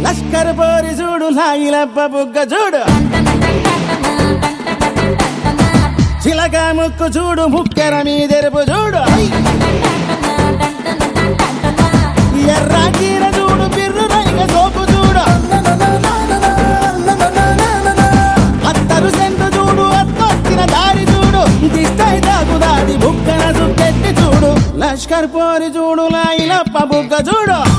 లష్కర్ పోరి చూడు లాయిలబ్బ బుగ్గ చూడు చిలక ముక్కు చూడు ముక్కెర మీదెరుపు చూడు ఎర్ర చీర చూడు బిర్రు రైగ సోపు చూడు అత్తరు సెంటు చూడు అత్తొచ్చిన దారి చూడు దిష్టై దాగుదాది బుక్కన సుక్కెట్టి చూడు లష్కర్ పోరి చూడు లాయిలప్ప బుగ్గ చూడు